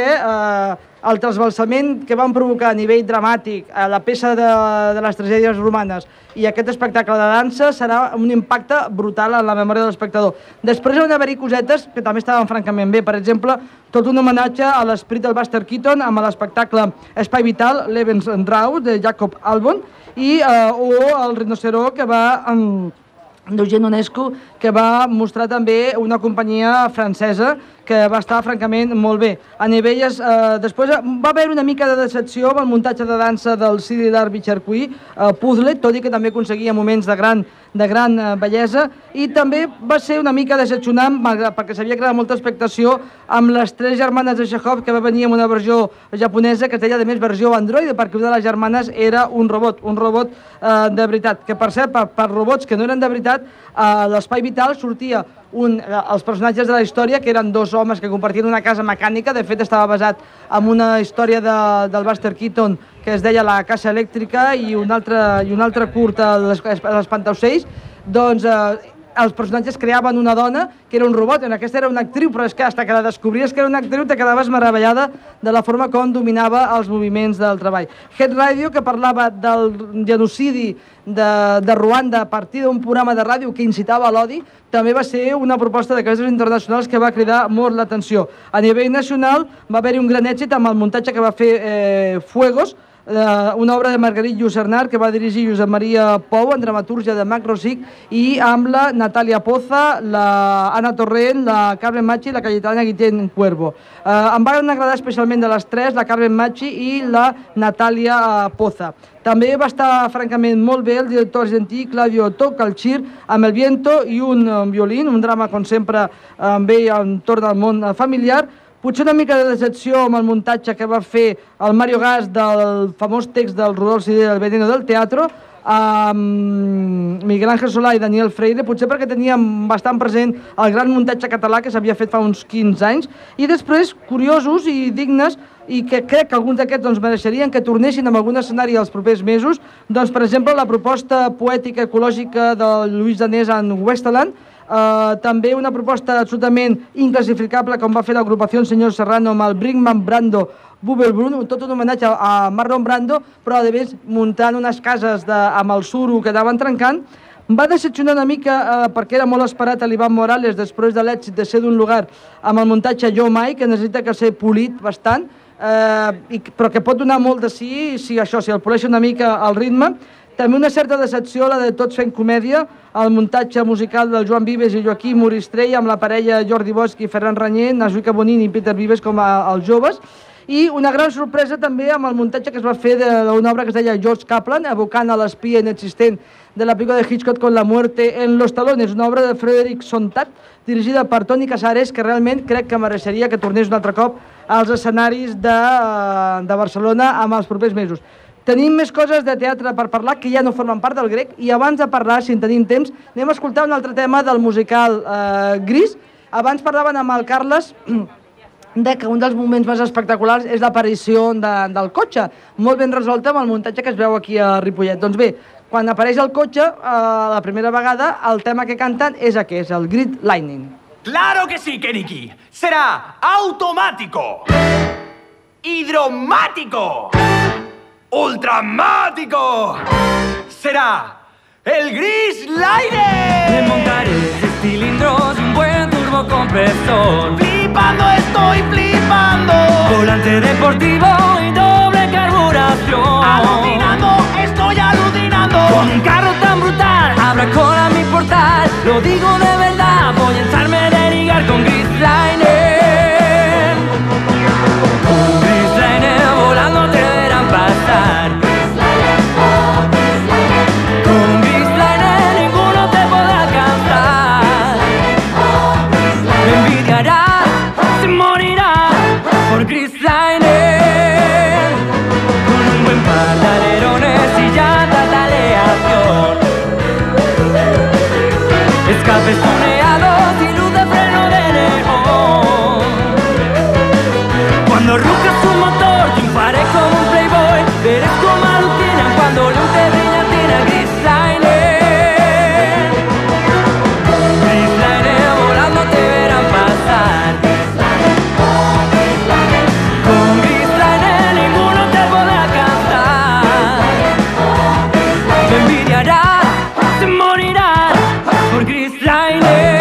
el trasbalsament que van provocar a nivell dramàtic la peça de les tragèdies romanes i aquest espectacle de dansa serà un impacte brutal en la memòria de l'espectador. Després van haver-hi cosetes que també estaven francament bé. Per exemple, tot un homenatge a l'esperit del Buster Keaton amb l'espectacle Espai Vital, Lebensraum, de Jacob Albon, o el rinoceró que va... d'Eugène Ionesco, que va mostrar també una companyia francesa que va estar francament molt bé. A nivell, després va haver una mica de decepció amb el muntatge de dansa del Ciri d'Art Bicharcuí, Puzzle, tot i que també aconseguia moments de gran bellesa, i també va ser una mica decepcionant perquè s'havia creat molta expectació amb les 3 germanes de Chekhov, que va venir amb una versió japonesa que es deia, a més, versió Android, perquè una de les germanes era un robot de veritat, que per cert, per robots que no eren de veritat, a l'Espai Vital sortia els personatges de la història, que eren 2 homes que compartien una casa mecànica. De fet, estava basat en una història del Buster Keaton que es deia La Caixa Elèctrica i un altre curt, l'Espantaocells. Doncs els personatges creaven una dona que era un robot, en aquesta era una actriu, però és que fins que la descobries que era una actriu te quedaves meravellada de la forma com dominava els moviments del treball. Head Radio, que parlava del genocidi de Ruanda a partir d'un programa de ràdio que incitava a l'odi, també va ser una proposta d'aquestes internacionals que va cridar molt l'atenció. A nivell nacional va haver-hi un gran èxit amb el muntatge que va fer Fuegos, una obra de Marguerite Llucernar que va dirigir Josep Maria Pou en dramatúrgia de Mac Rosic i amb la Natàlia Poza, la Anna Torrent, la Carmen Machi i la Cayetana Guillén Cuervo. Em van agradar especialment de les 3, la Carmen Machi i la Natàlia Poza. També va estar francament molt bé el director argentí Claudio Tocalchir amb El viento i un violín, un drama com sempre amb ell entorn al món familiar. Potser una mica de decepció amb el muntatge que va fer el Mario Gas del famós text del Rodolf Sidé, El veneno del teatro, amb Miguel Ángel Solà i Daniel Freire, potser perquè teníem bastant present el gran muntatge català que s'havia fet fa uns 15 anys, i després curiosos i dignes, i que crec que alguns d'aquests mereixerien que tornessin en algun escenari els propers mesos, doncs per exemple la proposta poètica ecològica de Lluís Danés en Westland, també una proposta absolutament inclassificable com va fer l'agrupació Senyor Serrano amb el Brinkman Brando Bubbelbrunn, tot un homenatge a Marlon Brando, però a més muntant unes cases amb el suro que anaven trencant. Va decepcionar una mica perquè era molt esperat a l'Ivan Morales després de l'èxit de Ser d'un lugar amb el muntatge Jo Mai, que necessita que ser polit bastant, però que pot donar molt de sí si el poleix una mica el ritme. També una certa decepció, la de Tots fent comèdia, el muntatge musical del Joan Vives i Joaquim Moristrell amb la parella Jordi Bosch i Ferran Ranyer, Nasuika Bonini i Peter Vives com els joves. I una gran sorpresa també amb el muntatge que es va fer d'una obra que es deia George Kaplan, evocant a l'espia inexistent de la pel·lícula de Hitchcock con la muerte en los talones, una obra de Frederic Sontag, dirigida per Toni Casares, que realment crec que mereixeria que tornés un altre cop als escenaris de Barcelona amb els propers mesos. Tenim més coses de teatre per parlar que ja no formen part del grec, i abans de parlar, si en tenim temps, anem a escoltar un altre tema del musical Gris. Abans parlaven amb el Carles que un dels moments més espectaculars és l'aparició del cotxe, molt ben resolta amb el muntatge que es veu aquí a Ripollet. Doncs bé, quan apareix el cotxe, la primera vegada, el tema que canten és aquest, el Grid Lightning. ¡Claro que sí, Keniki! Será automático, hidromático, ultramático. Será el Gris Lightning. Le montaré 6 cilindros y un buen turbocompresor. Flipando, estoy flipando. Volante deportivo y doble carburación. Alucinando, estoy alucinando. Con un carro tan brutal, habrá cola en mi portal. Lo digo de verdad, voy a echarme de ligar con Gris Lightning. Con Gris Lightning volando te verán pasar. Con Gris Lightning ninguno te podrá alcanzar. Me envidiarás, se morirá por Gris Lightning. Con un buen par de alerones y llantas de aleación, escapes tuneados y luz de freno de neón. Cuando ruge su motor triunfaré como un playboy. Verás cómo alucinan cuando le unte brillantina Gris Lightning. Gris Lightning volando te verán pasar. Con Gris Lightning ninguno te podrá alcanzar. Me envidiarás, se morirás por Gris Lightning.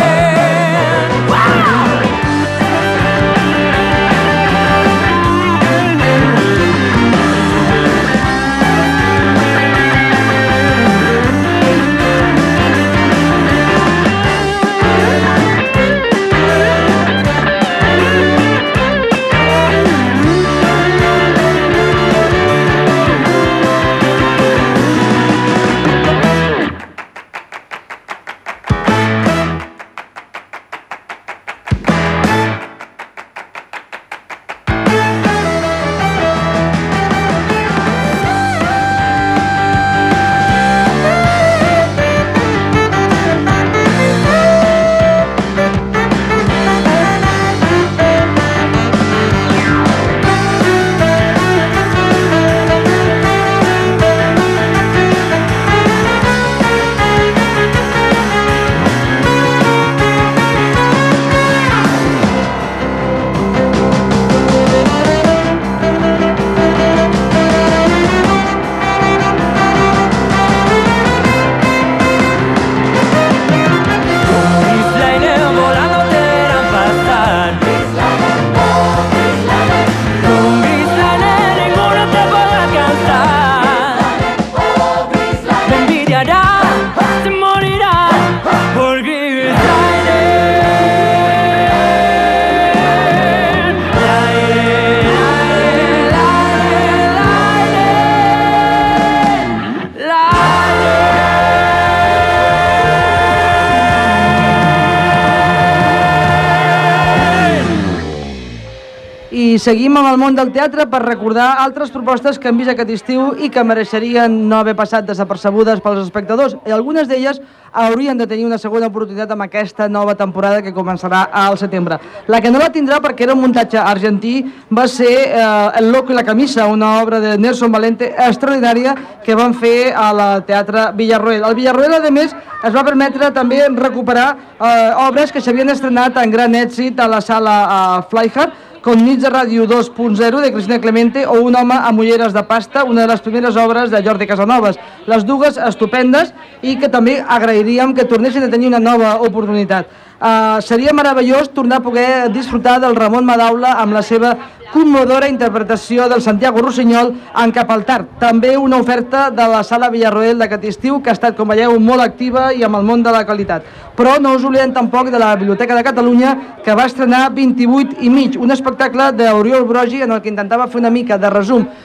I seguim amb el món del teatre per recordar altres propostes que hem vist aquest estiu i que mereixerien no haver passat desapercebudes pels espectadors. I algunes d'elles haurien de tenir una segona oportunitat amb aquesta nova temporada que començarà al setembre. La que no la tindrà, perquè era un muntatge argentí, va ser El loco y la camisa, una obra de Nelson Valente extraordinària que van fer al Teatre Villarroel. El Villarroel, a més, es va permetre també recuperar obres que s'havien estrenat en gran èxit a la sala Flyhard, com Nits de Ràdio 2.0 de Cristina Clemente o Un home amb ulleres de pasta, una de les primeres obres de Jordi Casanovas. Les dues estupendes i que també agrairíem que tornessin a tenir una nova oportunitat. Seria meravellós tornar a poder disfrutar del Ramon Madaula amb la seva commodora interpretació del Santiago Rossinyol en Cap al Tard. També una oferta de la Sala Villarroel d'aquest estiu que ha estat, com veieu, molt activa i amb el món de la qualitat. Però no us oblidem tampoc de la Biblioteca de Catalunya, que va estrenar 28 i mig, un espectacle d'Oriol Brogi en el que intentava fer una mica de resum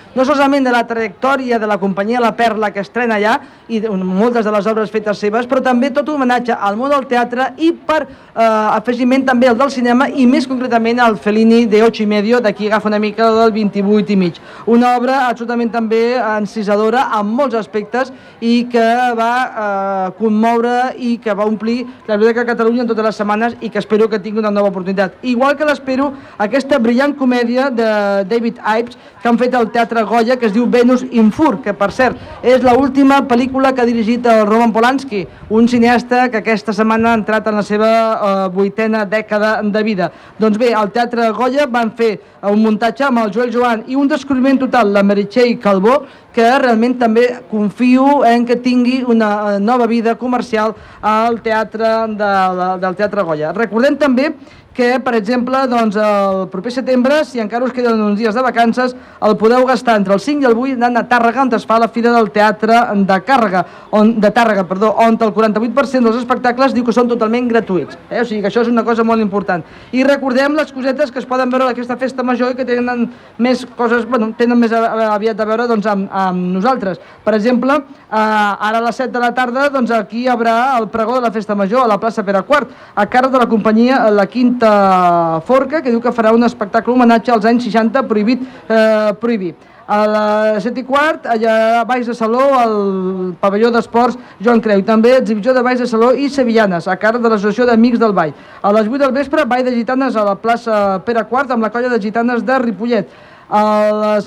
no solament de la trajectòria de la companyia La Perla que estrena allà i moltes de les obres fetes seves, però també tot un homenatge al món del teatre i per afegiment també el del cinema i més concretament al Fellini de 8 i medio, d'aquí agafa una mica del 28 i mig. Una obra absolutament també encisadora en molts aspectes i que va commoure i que va omplir la Biblioteca de Catalunya en totes les setmanes i que espero que tingui una nova oportunitat. Igual que l'espero aquesta brillant comèdia de David Ives que han fet al Teatre Goya que es diu Venus in Fur, que per cert és l'última pel·lícula que ha dirigit el Roman Polanski, un cineasta que aquesta setmana ha entrat en la seva 8a dècada de vida. Doncs bé, al Teatre Goya van fer un muntatge amb el Joel Joan i un descobriment total, la Meritxell Calbó, que realment també confio en que tingui una nova vida comercial al teatre del Teatre Goya. Recordem també que, per exemple, doncs, el proper setembre, si encara us queden uns dies de vacances, el podeu gastar entre el 5 i el 8 anant a Tàrrega, on es fa la Fira del Teatre de Tàrrega, on el 48% dels espectacles diu que són totalment gratuïts. O sigui que això és una cosa molt important. I recordem les cosetes que es poden veure a aquesta festa major i que tenen més coses, bueno, tenen més aviat a veure doncs, amb nosaltres. Per exemple, ara a les 7 de la tarda, doncs, aquí hi haurà el pregó de la festa major a la plaça Pere IV, a càrrec de la companyia La Quinta Forca, que diu que farà un espectacle homenatge als anys 60 prohibit prohibir. A les 7:15, allà a Baix de Saló, al pavelló d'esports Joan Creu. També exhibició de Baix de Saló i Sevillanes, a càrrec de l'Associació d'Amics del Ball. A les 8 del vespre, Ball de Gitanes a la plaça Pere IV amb la colla de gitanes de Ripollet. A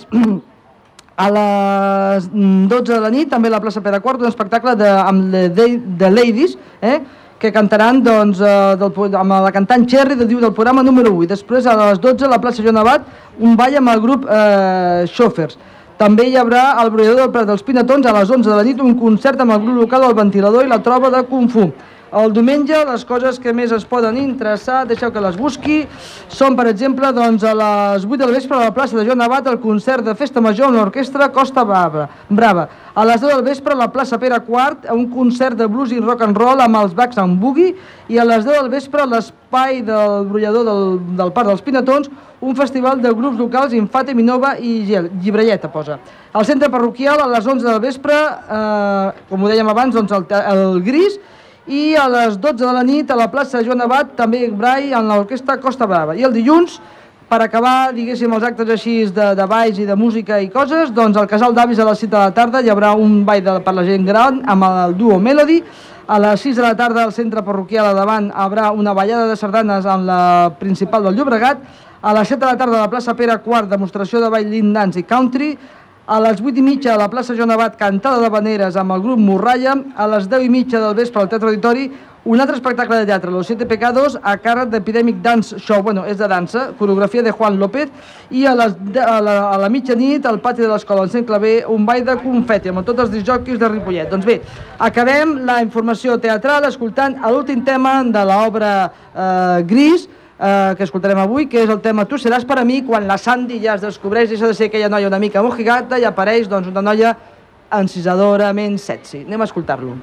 les 12 de la nit, també a la plaça Pere IV, un espectacle amb The Ladies, que cantaran doncs, amb la cantant Cherry del programa número 8. Després, a les 12, a la plaça Joan Abat, un ball amb el grup Xòfers. També hi haurà al Brollador del Prat dels Pinatons, a les 11 de la nit, un concert amb el grup local El Ventilador i la Trova de Kung Fu. El diumenge, les coses que més es poden interessar, deixeu que les busqui, són, per exemple, doncs, a les 8 del vespre a la plaça de Joan Abat, el concert de Festa Major amb l'orquestra Costa Brava. A les 10 del vespre a la plaça Pere IV, un concert de blues i rock and roll amb els Bacs and Boogie, i a les 10 del vespre a l'espai del Brollador del Parc dels Pinatons, un festival de grups locals Infate, Minova i Llibrelleta, posa. Al centre parroquial, a les 11 del vespre, com ho dèiem abans, doncs, el Gris, i a les 12 de la nit a la plaça Joan Abat, també Brai, en l'orquestra Costa Brava. I el dilluns, per acabar, diguéssim, els actes així de balls i de música i coses, doncs al Casal d'Avis a les 7 de la tarda hi haurà un ball per la gent gran amb el duo Melody. A les 6 de la tarda al centre parroquial a davant hi haurà una ballada de sardanes en la principal del Llobregat. A les 7 de la tarda a la plaça Pere IV, demostració de ball Lin Dance i Country. A les 8:30 a la plaça Joan Abat, cantada de veneres amb el grup Morralla. A les 10:30 del vespre al Teatre Auditori, un altre espectacle de teatre, Los Siete Pecados, a càrrec d'Epidemic Dance Show, bueno, és de dansa, coreografia de Juan López, i a la mitjanit, al pati de l'escola Encén Clavé, un ball de confeti amb tots els discjòqueis de Ripollet. Doncs bé, acabem la informació teatral escoltant l'últim tema de l'obra Gris, que escoltarem avui, que és el tema Tu seràs per a mi, quan la Sandy ja es descobreix, deixa de ser aquella noia una mica mojigata i apareix doncs, una noia encisadorament sexy. Anem a escoltar-lo.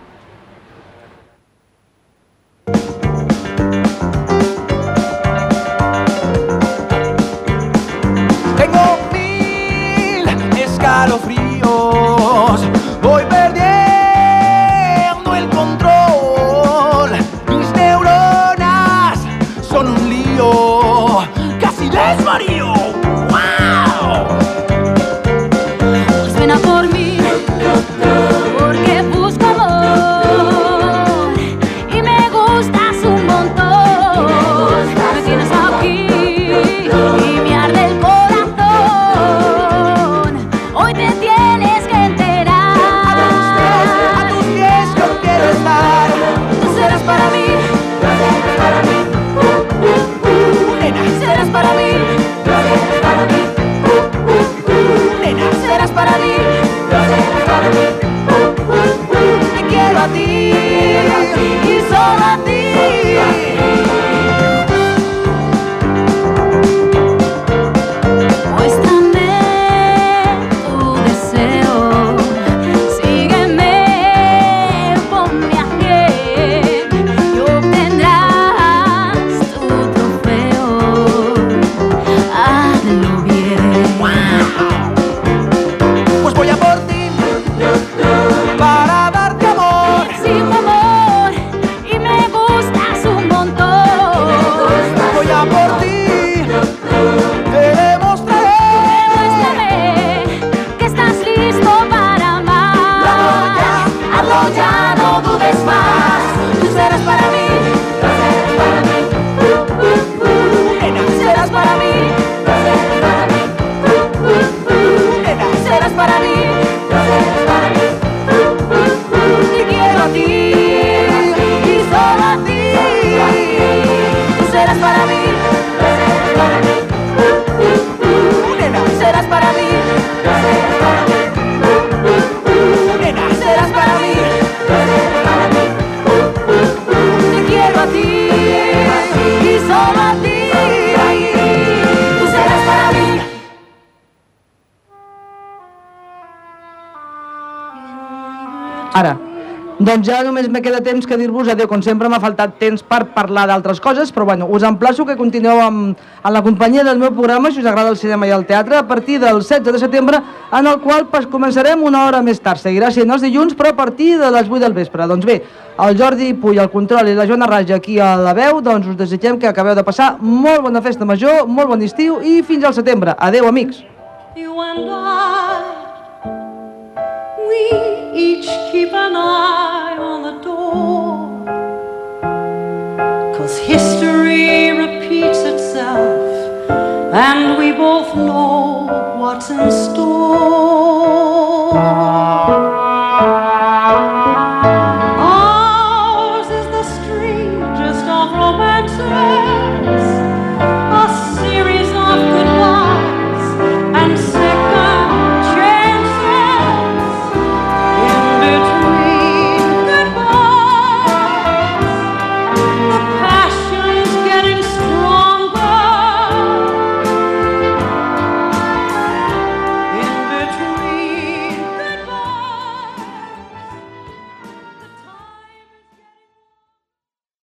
Tengo 1000 escalofríos, voy perdiendo el control, mis neuronas son un lío, casi les varío. ¡Wow! Suena por mí, porque busco amor y me gustas un montón. Me tienes aquí y me arde el corazón. Hoy te tienes que enterar. A tus pies yo quiero estar. Tú serás para mí. Serás para mí. Serás para mí. Te quiero a ti y solo a ti. Muéstrame tu deseo, sígueme, ponme a pie y obtendrás tu trofeo. Hazlo bien. Doncs ja només me queda temps que dir-vos adéu, com sempre m'ha faltat temps per parlar d'altres coses, però bueno, us emplaço que continueu en la companyia del meu programa, si us agrada el cinema i el teatre, a partir del 16 de setembre, en el qual començarem una hora més tard. Seguirà sent els dilluns, però a partir de les 8 del vespre. Doncs bé, el Jordi Puy, el control, i la Joana Raja aquí a la veu, doncs us desitgem que acabeu de passar molt bona festa major, molt bon estiu i fins al setembre. Adéu, amics. You and I, we each keep an eye on